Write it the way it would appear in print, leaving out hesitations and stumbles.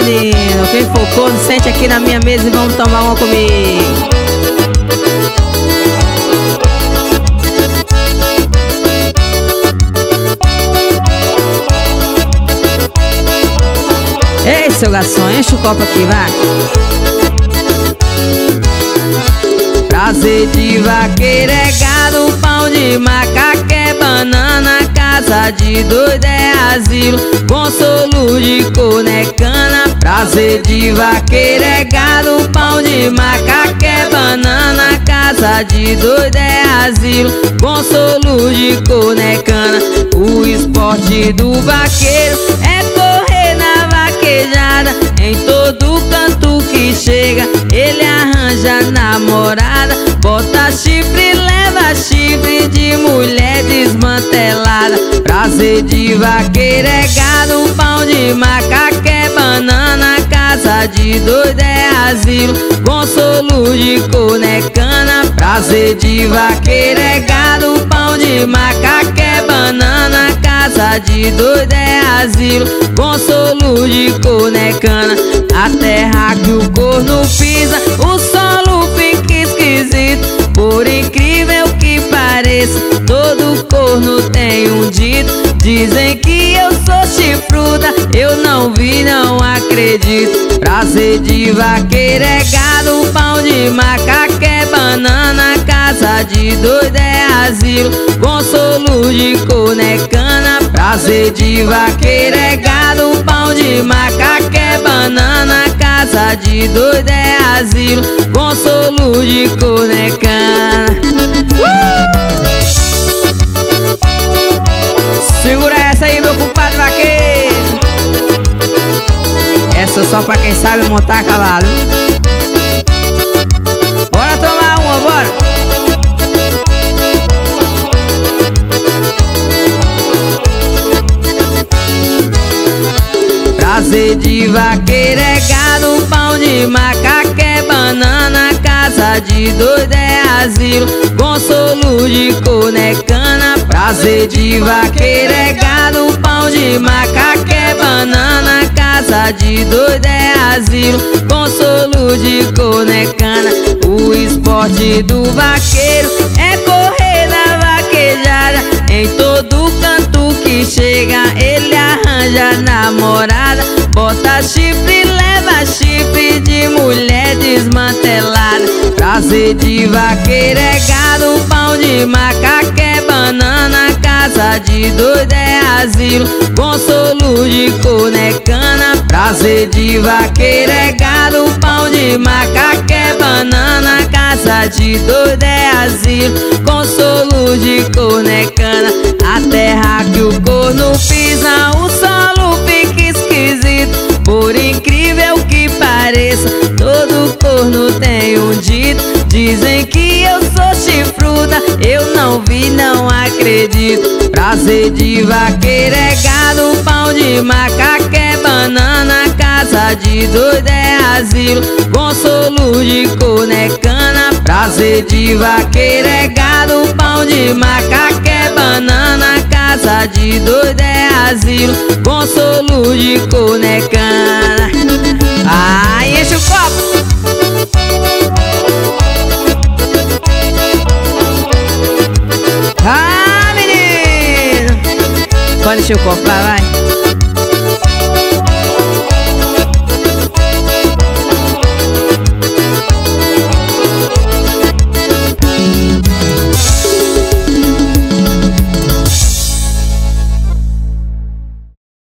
menino, quem for corno, sente aqui na minha mesa e vamos tomar uma comigo. Ei, seu garçom, enche o copo aqui, vai. Prazer de vaqueiro é gado, pão de macaco é banana, casa de doido é asilo, consolo de corno é cana. Prazer de vaqueiro é gado, pão de macaco é banana, casa de doido é asilo, consolo de corno é cana. O esporte do vaqueiro é correr na vaquejada, em todo canto que chega ele arranja namorada, bota chifre, leva chifre de mulher desmantelada. Prazer de vaqueiro é gado, pão de macaco é banana, casa de doido é asilo, consolo de corno é cana. Prazer de vaqueiro é gado, pão de macaco é banana, casa de doido é asilo, consolo de corno é cana. A terra que o corno pisa, o solo fica esquisito, por incrível que pareça, todo corno tem um dito. Dizem que eu sou chifruda, eu não vi, não acredito. Prazer de vaqueiro é gado, pão de macaco é banana, casa de doido é asilo, consolo de corno é cana. Prazer de vaqueiro é gado, pão de macaco é banana, casa de doido é asilo, consolo de corno é cana. Segura essa aí, meu compadre vaqueiro. Essa só pra quem sabe montar cavalo. Bora tomar uma, bora. Prazer de vaqueiro é gado, pão de macaco é banana, casa de doido é asilo, consolo de corno é cana. Prazer de vaqueiro é gado, pão de macaco é banana, casa de doido é asilo, consolo de corno é cana. O esporte do vaqueiro é correr na vaquejada, em todo canto que chega ele arranja namorada, bota chifre, leva chifre de mulher desmantelada. Prazer de vaqueiro é gado, pão de macaco é banana, casa de doido é asilo, consolo de corno é cana. Prazer de vaqueiro é gado, pão de macaco é banana, casa de doido é asilo, consolo de corno é cana. A terra que o corno pisa, o solo fica esquisito, por incrível que pareça, todo corno tem um dito. Dizem que eu sou chifruda, eu não vi, não acredito. Prazer de vaqueiro é gado, pão de macaco é banana, casa de doido é asilo, consolo de corno é cana. Prazer de vaqueiro é gado, pão de macaco é banana, casa de doido é asilo, consolo de corno é cana. Ai, enche o copo. Ah, menino, pode encher o copo, vai.